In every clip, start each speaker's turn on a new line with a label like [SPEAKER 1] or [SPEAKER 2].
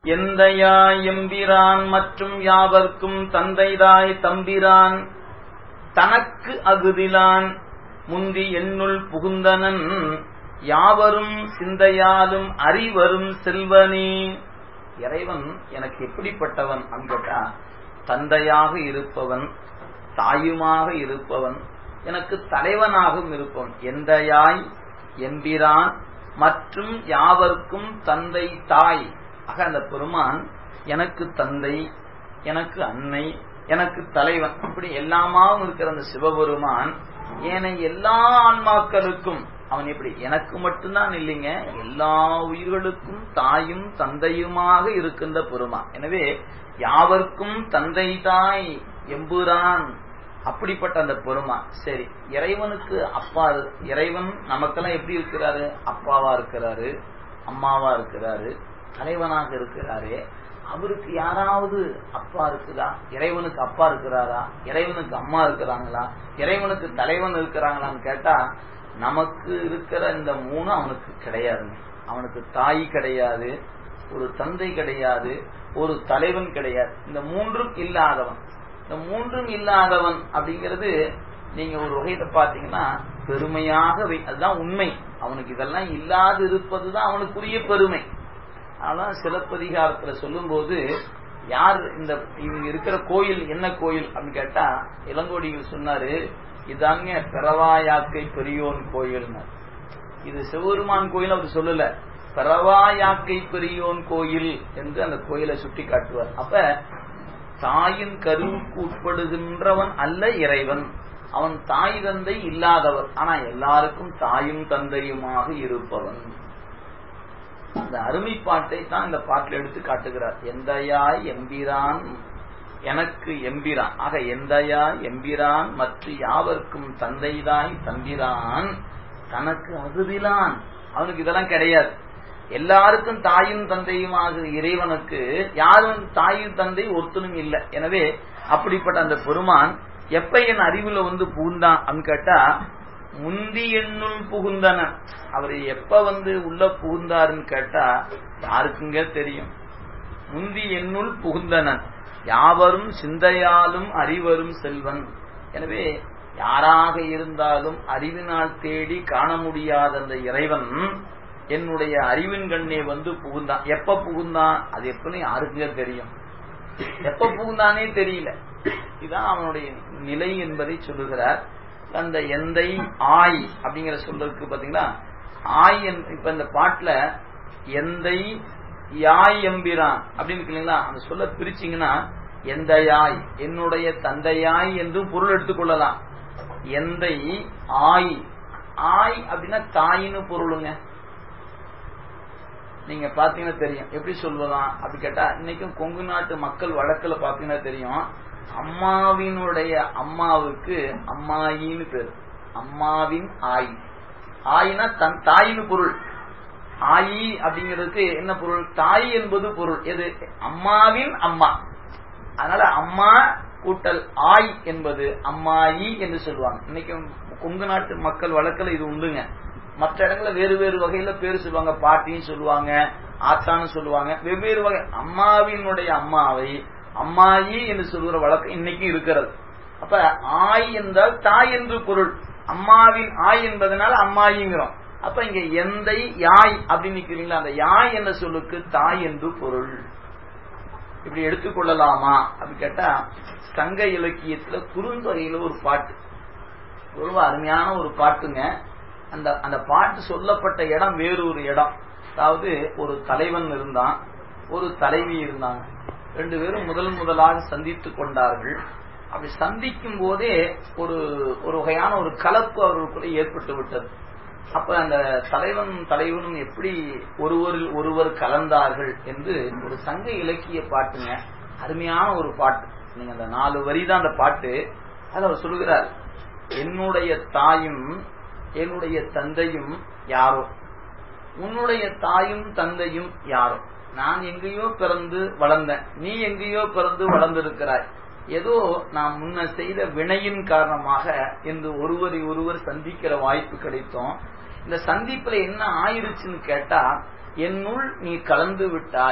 [SPEAKER 1] எந்தையாய் எம்பிரான் மற்றும் யாவர்க்கும் தந்தைதாய் தம்பிரான் தனக்கு அகுதிலான் முந்தி என்னுள் புகுந்தனன் யாவரும் சிந்தையாலும் அறிவரும் செல்வனே. இறைவன் எனக்கு எப்படிப்பட்டவன் அன்பட்டா, தந்தையாக இருப்பவன், தாயுமாக இருப்பவன், எனக்கு தலைவனாகவும் இருப்பவன். எந்தையாய் எம்பிரான் மற்றும் யாவர்க்கும் தந்தை தாய். ஆக அந்த பெருமான் எனக்கு தந்தை, எனக்கு அன்னை, எனக்கு தலைவன், இப்படி எல்லாமாவும் இருக்கிற அந்த சிவபெருமான் ஏனைய எல்லா ஆன்மாக்களுக்கும் அவன் எப்படி எனக்கு மட்டும்தான் இல்லைங்க, எல்லா உயிர்களுக்கும் தாயும் தந்தையுமாக இருக்கின்ற பெருமான். எனவே யாவர்க்கும் தந்தை தாய் எம்புரான், அப்படிப்பட்ட அந்த பெருமான். சரி, இறைவனுக்கு அப்பா, இறைவன் நமக்கெல்லாம் எப்படி இருக்கிறாரு? அப்பாவா இருக்கிறாரு, அம்மாவா இருக்கிறாரு, தலைவனாக இருக்கிறாரு. அவருக்கு யாராவது அப்பா இருக்குதா? இறைவனுக்கு அப்பா இருக்கிறாரா? இறைவனுக்கு அம்மா இருக்கிறாங்களா? இறைவனுக்கு தலைவன் இருக்கிறாங்களான்னு கேட்டா, நமக்கு இருக்கிற இந்த மூணு அவனுக்கு கிடையாதுங்க. அவனுக்கு தாய் கிடையாது, ஒரு தந்தை கிடையாது, ஒரு தலைவன் கிடையாது. இந்த மூன்றும் இல்லாதவன். இந்த மூன்றும் இல்லாதவன் அப்படிங்கிறது நீங்க ஒரு வகையில பாத்தீங்கன்னா பெருமையாக, அதுதான் உண்மை. அவனுக்கு இதெல்லாம் இல்லாது இருப்பதுதான் அவனுக்குரிய பெருமை. ஆனா சிலப்பதிகாரத்துல சொல்லும் போது, யார் இந்த இவங்க இருக்கிற கோயில் என்ன கோயில் அப்படின்னு கேட்டா, இளங்கோடிகள் சொன்னாரு, இதாங்க பெறவாயாக்கை பெரியோன் கோயில். இது சிவபெருமான் கோயில் அவர் சொல்லல, பெறவாயாக்கை பெரியோன் கோயில் என்று அந்த கோயிலை சுட்டி காட்டுவார். அப்ப தாயின் கருவுக்கு உட்படுகின்றவன் அல்ல இறைவன். அவன் தாய் தந்தை இல்லாதவர், ஆனா எல்லாருக்கும் தாயும் தந்தையுமாக இருப்பவன். அந்த அருமைப்பாட்டை தான் இந்த பாட்டில் எடுத்து காட்டுகிறார். எந்தையாய் எம்பிரான் எனக்கு எம்பிரான். ஆக எந்தையாய் எம்பிரான் மற்ற யாவர்க்கும் தந்தைதாய் தம்பிரான் தனக்கு அகுதிலான். அவனுக்கு இதெல்லாம் கிடையாது. எல்லாருக்கும் தாயும் தந்தையுமாக இறைவனுக்கு யாரும் தாயும் தந்தை ஒருத்தனும் இல்லை. எனவே அப்படிப்பட்ட அந்த பெருமான் எப்ப என் அறிவுல புகுந்தான் அப்படின்னு கேட்டா, முந்தி என்னுள் புகுந்தன. அவர் எப்ப உள்ள புகுந்தாருன்னு கேட்டா யாருக்குங்க தெரியும்? முந்தி என்னுள் புகுந்தனன் யாவரும் சிந்தையாலும் அறிவரும் செல்வன். எனவே யாராக இருந்தாலும் அறிவினால் தேடி காண முடியாத அந்த இறைவன் என்னுடைய அறிவின் கண்ணே புகுந்தான். எப்ப புகுந்தான் அது எப்பன்னு யாருக்குங்க தெரியும்? எப்ப புகுந்தானே தெரியல. இதுதான் அவனுடைய நிலை என்பதை சொல்லுகிறார். அந்த எந்தை ஆய் அப்படிங்கிற சொல்லுக்கு பாத்தீங்கன்னா, ஆய் இப்ப இந்த பாட்டுல எந்தை யாய் எம்பிரான் அப்படின்னு இல்லைங்களா, அந்த சொல்ல பிரிச்சிங்கன்னா எந்தையாய் என்னுடைய தந்தையாய் என்று பொருள் எடுத்துக்கொள்ளலாம். எந்தை ஆய், ஆய் அப்படின்னா தாயின்னு பொருளுங்க. நீங்க பாத்தீங்கன்னா தெரியும் எப்படி சொல்லுவான் அப்படி கேட்டா, இன்னைக்கும் கொங்கு நாட்டு மக்கள் வழக்குல பாத்தீங்கன்னா தெரியும், அம்மாவினுடைய அம்மாவுக்கு அம்மாயின்னு பேரு. அம்மாவின் ஆய், ஆயினா தன் தாயின்னு பொருள். ஆயி அப்படிங்கிறதுக்கு என்ன பொருள்? தாய் என்பது பொருள். எது? அம்மாவின் அம்மா. அதனால அம்மா கூட்டல் ஆய் என்பது அம்மாயி என்று சொல்லுவாங்க. இன்னைக்கு கொங்கு நாட்டு மக்கள் வழக்கில் இது உண்டுங்க. மற்ற இடங்கள்ல வேறு வேறு வகையில பேரு சொல்லுவாங்க. பாட்டின்னு சொல்லுவாங்க, ஆத்தான்னு சொல்லுவாங்க, வெவ்வேறு வகை. அம்மாவினுடைய அம்மாவை அம்மாயி என்று சொல்கிற வழக்கம் இன்னைக்கு இருக்கிறது. அப்ப ஆய் என்றால் தாய் என்று பொருள். அம்மாவின் ஆய் என்பதனால அம்மாயிங்கிறோம். அப்ப இங்க எந்தை யாய் அப்படின்னு நிக்கிறீங்களா, அந்த யாய் என்ற சொல்லுக்கு தாய் என்று பொருள். இப்படி எடுத்துக்கொள்ளலாமா அப்படின்னு கேட்டா, சங்க இலக்கியத்துல குறுந்தொகையில ஒரு பாட்டு, ரொம்ப அருமையான ஒரு பாட்டுங்க. அந்த பாட்டு சொல்லப்பட்ட இடம் வேறு ஒரு இடம். அதாவது ஒரு தலைவன் இருந்தான், ஒரு தலைவி இருந்தாங்க. ரெண்டு பேரும் முதலாக சந்தித்துக் கொண்டார்கள். அப்படி சந்திக்கும் போதே ஒரு வகையான ஒரு கலப்பு அவர்களுக்குள்ள ஏற்பட்டு விட்டது. அப்ப அந்த தலைவனும் எப்படி ஒருவர் கலந்தார்கள் என்று ஒரு சங்க இலக்கிய பாட்டுங்க. அருமையான ஒரு பாட்டு. நீங்க அந்த 4 வரி தான் அந்த பாட்டு. அதை அவர் சொல்லுகிறார், என்னுடைய தாயும் என்னுடைய தந்தையும் யாரோ, உன்னுடைய தாயும் தந்தையும் யாரோ. நான் எங்கேயோ பிறந்து வளர்ந்தேன், நீ எங்கேயோ பிறந்து வளர்ந்திருக்கிறாய். ஏதோ நாம் முன்ன செய்த வினையின் காரணமாக என்று ஒருவரை ஒருவர் சந்திக்கிற வாய்ப்பு கிடைத்தோம். இந்த சந்திப்புல என்ன ஆயிருச்சுன்னு கேட்டா, என்னுள் நீ கலந்து விட்டாய்,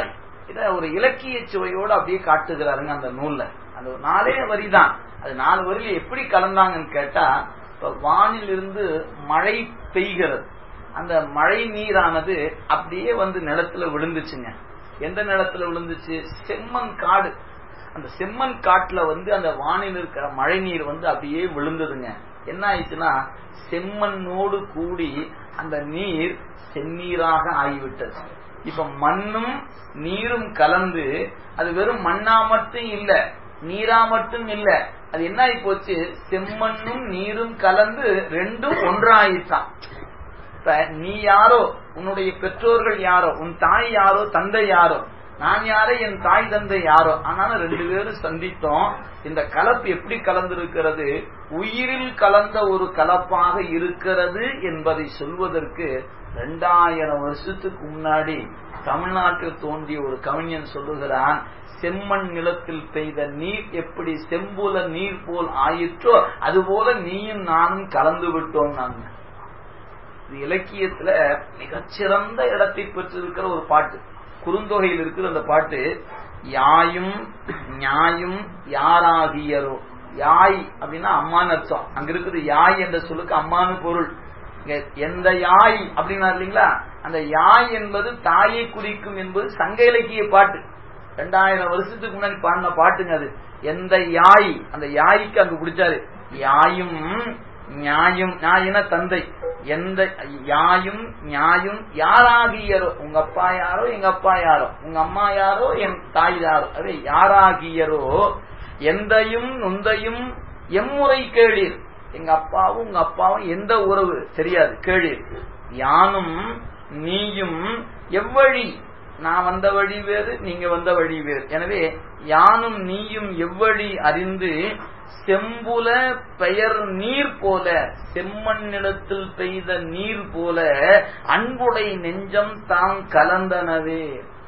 [SPEAKER 1] இத ஒரு இலக்கிய சுவையோடு அப்படியே காட்டுகிறாருங்க அந்த நூல்ல. அந்த 4 வரிதான். அது 4 வரியில எப்படி கலந்தாங்கன்னு கேட்டா, இப்ப வானிலிருந்து மழை பெய்கிறது, அந்த மழை நீரானது அப்படியே வந்து நிலத்துல விழுந்துச்சுங்க. எந்த நிலத்துல விழுந்துச்சு? செம்மண் காடு. அந்த செம்மண் காட்டுல வந்து அந்த வானில் இருக்கிற மழை நீர் வந்து அப்படியே விழுந்ததுங்க. என்ன ஆயிடுச்சுன்னா, செம்மண்ணோடு கூடி அந்த நீர் செந்நீராக ஆகிவிட்டது. இப்ப மண்ணும் நீரும் கலந்து அது வெறும் மண்ணா மட்டும் இல்ல, நீரா மட்டும் இல்ல, அது என்ன ஆகி போச்சு, செம்மண்ணும் நீரும் கலந்து ரெண்டும் ஒன்றாயிட்டான். இப்ப நீ யாரோ, உன்னுடைய பெற்றோர்கள் யாரோ, உன் தாய் யாரோ, தந்தை யாரோ, நான் யாரோ, என் தாய் தந்தை யாரோ, ஆனாலும் 2 பேரும் சந்தித்தோம். இந்த கலப்பு எப்படி கலந்திருக்கிறது, உயிரில் கலந்த ஒரு கலப்பாக இருக்கிறது என்பதை சொல்வதற்கு 2000 வருஷத்துக்கு முன்னாடி தமிழ்நாட்டில் தோன்றிய ஒரு கவிஞன் சொல்லுகிறான், செம்மண் நிலத்தில் பெய்த நீர் எப்படி செம்புல நீர் போல் ஆயிற்றோ அதுபோல நீயும் நானும் கலந்து விட்டோம். நாங்க இலக்கியத்துல மிகச்சிறந்த இடத்தை பெற்றிருக்கிற ஒரு பாட்டு, குறுந்தொகையில் இருக்கிற அந்த பாட்டு. யாயும் ஞாயும் யாராகியரோ. யாய் அப்படின்னா அம்மான்னு அர்த்தம். அங்க இருக்குது யாய் என்ற சொல்லுக்கு அம்மானு பொருள். எந்த யாய் அப்படின்னா இல்லைங்களா, அந்த யாய் என்பது தாயை குறிக்கும் என்பது சங்க இலக்கிய பாட்டு. 2000 வருஷத்துக்கு முன்னாடி பாடின பாட்டுங்க அது. எந்த யாய், அந்த யாய்க்கு அங்கு பிடிச்சாரு. யாயும் நியாயும், நியாயின தந்தை, எந்த யாயும் நியாயும் யாராகியரோ, உங்க அப்பா யாரோ எங்க அப்பா யாரோ, உங்க அம்மா யாரோ என் தாய் யாரோ, அதே யாராகியரோ, எந்தையும் நொந்தையும் எம்முறை கேளீர். எங்க அப்பாவும் உங்க அப்பாவும் எந்த உறவு தெரியாது, கேளீர். யானும் நீயும் எவ்வழி, நான் வந்த வழி வேறு, நீங்க வந்த வழி வேறு. எனவே யானும் நீயும் எவ்வழி அறிந்து செம்புல பெயர் நீர் போல, செம்மண் நிலத்தில் பெய்த நீர் போல அன்புடை நெஞ்சம் தாம் கலந்தனவே.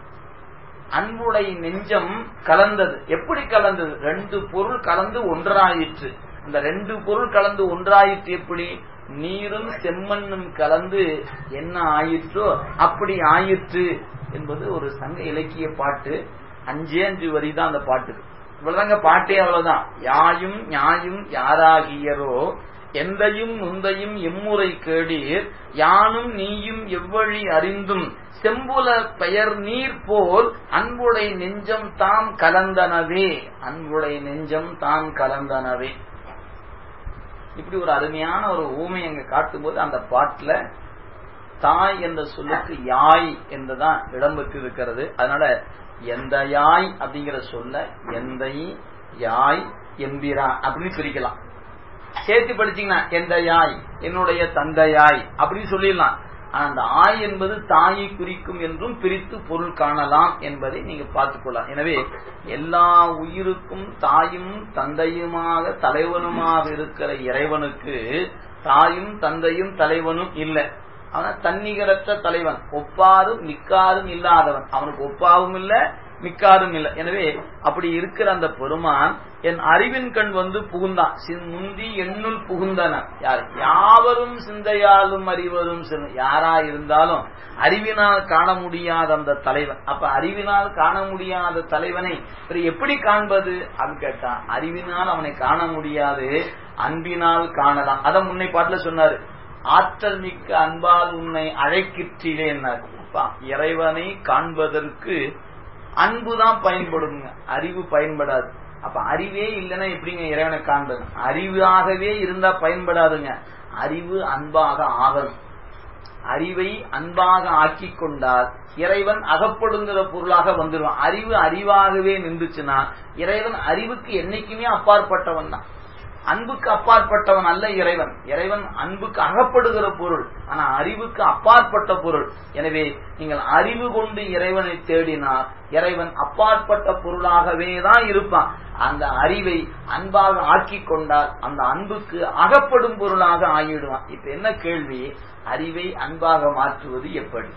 [SPEAKER 1] அன்புடை நெஞ்சம் கலந்தது. எப்படி கலந்தது? 2 பொருள் கலந்து ஒன்றாயிற்று. அந்த 2 பொருள் கலந்து ஒன்றாயிற்று எப்படி? நீரும் செம்மண்ணும் கலந்து என்ன ஆயிற்றோ அப்படி ஆயிற்று என்பது ஒரு சங்க இலக்கிய பாட்டு. 5 வரிதான் அந்த பாட்டுக்கு. இவ்வளவுதாங்க பாட்டே, அவ்வளவுதான். யாயும் ஞாயும் யாராகியரோ, எந்தையும் நுந்தையும் எம்முறை கேளீர். யானும் நீயும் எவ்வழி அறிந்தும் செம்புல பெயர் நீர் போல் அன்புடை நெஞ்சம் தாம் கலந்தனவே. அன்புடை நெஞ்சம் தாம் கலந்தனவே. இப்படி ஒரு அருமையான ஒரு ஊமை அங்க காட்டும் போது அந்த பாட்டுல தாய் என்ற சொல்லுக்கு யாய் என்றுதான் இடம்பெற்று இருக்கிறது. அதனால எந்த யாய் அப்படிங்கிற சொல்ல எந்தை யாய் எம்பிரா அப்படின்னு பிரிக்கலாம். சேர்த்து படிச்சீங்கன்னா எந்த யாய் என்னுடைய தந்தையாய் அப்படின்னு சொல்லிடலாம். ஆனா அந்த ஆய் என்பது தாயை குறிக்கும் என்றும் பிரித்து பொருள் காணலாம் என்பதை நீங்க பார்த்துக்கொள்ளலாம். எனவே எல்லா உயிருக்கும் தாயும் தந்தையுமாக தலைவனுமாக இருக்கிற இறைவனுக்கு தாயும் தந்தையும் தலைவனும் இல்லை. அவன் தன்னிகரற்ற தலைவன், ஒப்பாரும் மிக்காரும் இல்லாதவன். அவனுக்கு ஒப்பாவும் இல்ல மிக்காரும் இல்லை. எனவே அப்படி இருக்கிற அந்த பெருமான் என் அறிவின் கண் வந்து புகுந்தான். முந்தி என்னுள் புகுந்தன. யார்? யாவரும் சிந்தையாலும் அறிவரும். யாரா இருந்தாலும் அறிவினால் காண முடியாத அந்த தலைவன். அப்ப அறிவினால் காண முடியாத தலைவனை எப்படி காண்பது அப்படின்னு கேட்டா, அறிவினால் அவனை காண முடியாது, அன்பினால் காணலாம். அத முன்னை பாட்டுல சொன்னாரு, ஆற்றல் மிக்க அன்பால் உன்னை அழைக்கிற்றேன். இறைவனை காண்பதற்கு அன்புதான் பயன்படுங்க, அறிவு பயன்படாது. அப்ப அறிவே இல்லைன்னா எப்படிங்க இறைவனை காண்பது? அறிவாகவே இருந்தா பயன்படாதுங்க. அறிவு அன்பாக ஆகணும். அறிவை அன்பாக ஆக்கி கொண்டால் இறைவன் அகப்படுங்கிற பொருளாக வந்துடுவான். அறிவு அறிவாகவே நின்றுச்சுன்னா இறைவன் அறிவுக்கு என்னைக்குமே அப்பாற்பட்டவன் தான். அன்புக்கு அப்பாற்பட்டவன் அல்ல இறைவன். இறைவன் அன்புக்கு அகப்படுகிற பொருள், ஆனா அறிவுக்கு அப்பாற்பட்ட பொருள். எனவே நீங்கள் அறிவு கொண்டு இறைவனை தேடினால் இறைவன் அப்பாற்பட்ட பொருளாகவே தான் இருப்பான். அந்த அறிவை அன்பாக ஆக்கி கொண்டால் அந்த அன்புக்கு அகப்படும் பொருளாக ஆகிவிடுவான். இப்ப என்ன கேள்வி, அறிவை அன்பாக மாற்றுவது எப்படி?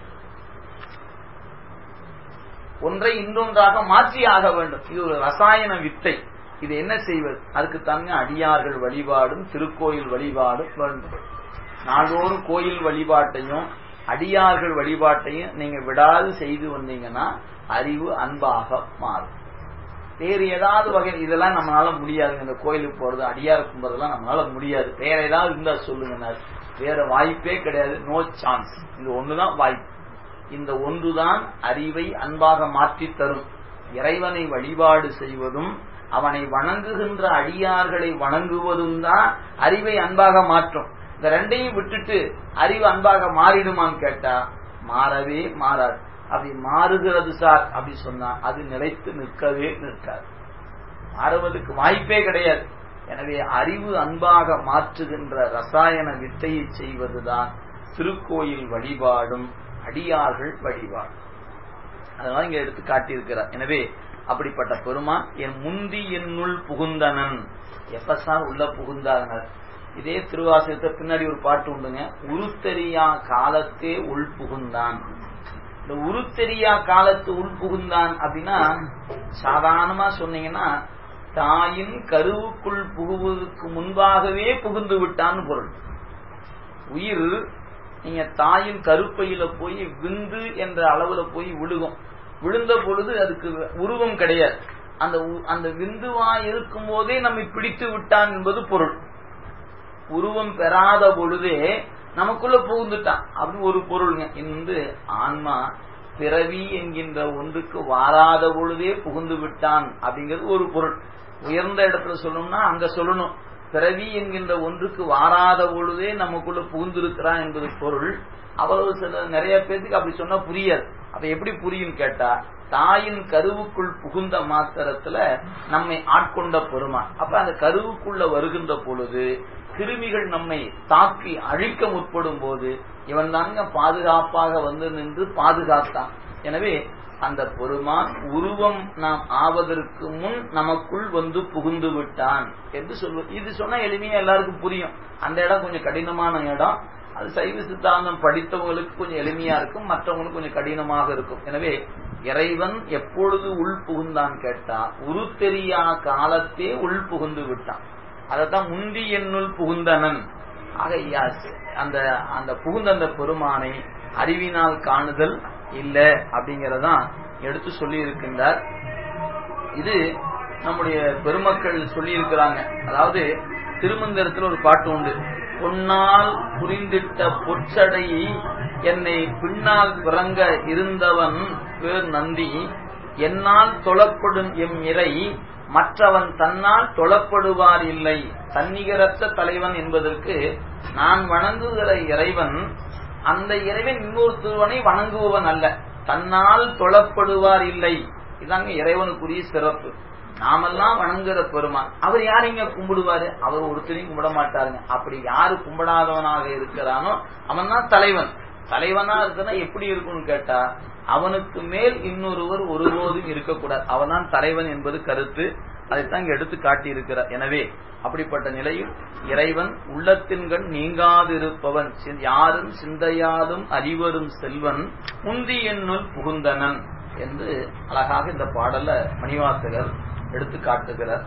[SPEAKER 1] ஒன்றை இன்னொன்றாக மாற்றி ஆக வேண்டும். இது ஒரு ரசாயன வித்தை. இது என்ன செய்வது? அதுக்கு தாங்க அடியார்கள் வழிபாடும் திருக்கோயில் வழிபாடும் வேண்டும். நாள்தோறும் கோயில் வழிபாட்டையும் அடியார்கள் வழிபாட்டையும் நீங்க விடாது செய்து வந்தீங்கன்னா அறிவு அன்பாக மாறும். வேறு ஏதாவது வகை இதெல்லாம் நம்மளால முடியாது, இந்த கோயிலுக்கு போறது அடியார் கும்பறதெல்லாம் நம்மளால முடியாது, வேற ஏதாவது இருந்தா சொல்லுங்க. வேற வாய்ப்பே கிடையாது, நோ சான்ஸ். இந்த ஒண்ணுதான் வாய்ப்பு. இந்த ஒன்றுதான் அறிவை அன்பாக மாற்றி தரும். இறைவனை வழிபாடு செய்வதும் அவனை வணங்குகின்ற அடியார்களை வணங்குவதும் தான் அறிவை அன்பாக மாற்றும். இந்த ரெண்டையும் விட்டுட்டு அறிவு அன்பாக மாறிடுமான்னு கேட்டா மாறவே மாறாது. அப்படி மாறுகிறது சார் அப்படி சொன்னா அது நிலைத்து நிற்கவே நிற்காது, மாறுவதற்கு வாய்ப்பே கிடையாது. எனவே அறிவு அன்பாக மாற்றுகின்ற ரசாயன வித்தையை செய்வதுதான் திருக்கோயில் வழிபாடும் அடியார்கள் வழிபாடும். அதனால இங்க எடுத்து காட்டியிருக்கிறார். எனவே அப்படிப்பட்ட பெருமான் என் முந்தி என்னுள் புகுந்தனன். எப்ப சார் உள்ள புகுந்தார்? இதே திருவாசகத்தை பின்னாடி ஒரு பாட்டு உண்டுங்க, உருத்தெரியா காலத்தே உள் புகுந்தான். இந்த உருத்தெரியா காலத்து உள் புகுந்தான் அப்படின்னா சாதாரணமா சொன்னீங்கன்னா தாயின் கருவுக்குள் புகுவதற்கு முன்பாகவே புகுந்து விட்டான்னு பொருள். உயிர் நீங்க தாயின் கருப்பையில போய் விந்து என்ற அளவுல போய் விழுகும். விழுந்த பொழுது அதுக்கு உருவம் கிடையாது. அந்த விந்துவா இருக்கும் போதே நம்மை பிடித்து விட்டான் என்பது பொருள். உருவம் பெறாத பொழுதே நமக்குள்ள புகுந்துட்டான் அப்படின்னு ஒரு பொருளுங்க. இந்த ஆன்மா பிறவி என்கின்ற ஒன்றுக்கு வாராத பொழுதே புகுந்து விட்டான் அப்படிங்கிறது ஒரு பொருள். உயர்ந்த இடத்துல சொல்லணும்னா அங்க சொல்லணும், பிறவி என்கின்ற ஒன்றுக்கு வாராத பொழுதே நமக்குள்ள புகுந்திருக்கிறான் என்பது பொருள். அவ்வளவு சில நிறைய பேருக்கு அப்படி சொன்னா புரியாது. அப்ப எப்படி புரியும் கேட்டா, தாயின் கருவுக்குள் புகுந்த மாத்திரத்துல நம்மை ஆட்கொண்ட பெருமான். அப்ப அந்த கருவுக்குள்ள வருகின்ற பொழுது கிருமிகள் நம்மை தாக்கி அழிக்க முற்படும் போது இவன் தாங்க பாதுகாப்பாக வந்து நின்று பாதுகாத்தான். எனவே அந்த பெருமான் உருவம் நாம் ஆவதற்கு முன் நமக்குள் வந்து புகுந்து விட்டான் என்று சொல்வது. இது சொன்னா எளிமையா எல்லாருக்கும் புரியும். அந்த இடம் கொஞ்சம் கடினமான இடம். அது சைவ சித்தாந்தம் படித்தவங்களுக்கு கொஞ்சம் எளிமையா இருக்கும், மற்றவங்களுக்கு கொஞ்சம் கடினமாக இருக்கும். எனவே இறைவன் எப்பொழுது உள் புகுந்தான் கேட்டா உருத்தெரியா காலத்தே உள் புகுந்து விட்டான். அதத்தான் முந்தி என்னுள் புகுந்தனன். ஆக அந்த புகுந்த அந்த பெருமானை அறிவினால் காணுதல் இல்ல அப்படிங்கறதான் எடுத்து சொல்லி இருக்கின்றார். இது நம்முடைய பெருமக்கள் சொல்லி இருக்கிறாங்க. அதாவது திருமந்திரத்தில் ஒரு பாட்டு உண்டு, பொன்னால் புரிந்திட்ட பொற்சடை என்னை பின்னால் பிறங்க இருந்தவன் பேர் நந்தி, என்னால் தொழப்படும் எம் இறை மற்றவன் தன்னால் தொழப்படுவார் இல்லை. தன்னிகரற்ற தலைவன் என்பதற்கு நான் வணங்குகிற இறைவன் அந்த இறைவன் இன்னொருத்தவனை வணங்குபவன் அல்ல, தன்னால் தொழப்படுவார் இல்லை. இதாங்க இறைவனுக்குரிய சிறப்பு. நாமெல்லாம் வணங்குற பெருமான் அவர் யாரைங்க கும்பிடுவாரு? அவர் ஒருத்தரையும் கும்பிட மாட்டாருங்க. அப்படி யாரு கும்பிடாதவனாக இருக்கிறானோ அவன் தான் தலைவன். தலைவனா இருக்குன்னா எப்படி இருக்கும்னு கேட்டா அவனுக்கு மேல் இன்னொருவர் ஒருபோதும் இருக்கக்கூடாது. அவன் தான் தலைவன் என்பது கருத்து. அதைத்தான் இங்க எடுத்து காட்டி இருக்கிறார். எனவே அப்படிப்பட்ட நிலையில் இறைவன் உள்ளத்தின்கண் நீங்காதிருப்பவன், யாரும் சிந்தையாலும் அறிவரும் செல்வன் முந்தி என்னுள் புகுந்தனன் என்று அழகாக இந்த பாடல மணிவாசகர் எடுத்து காட்டுகிறார்.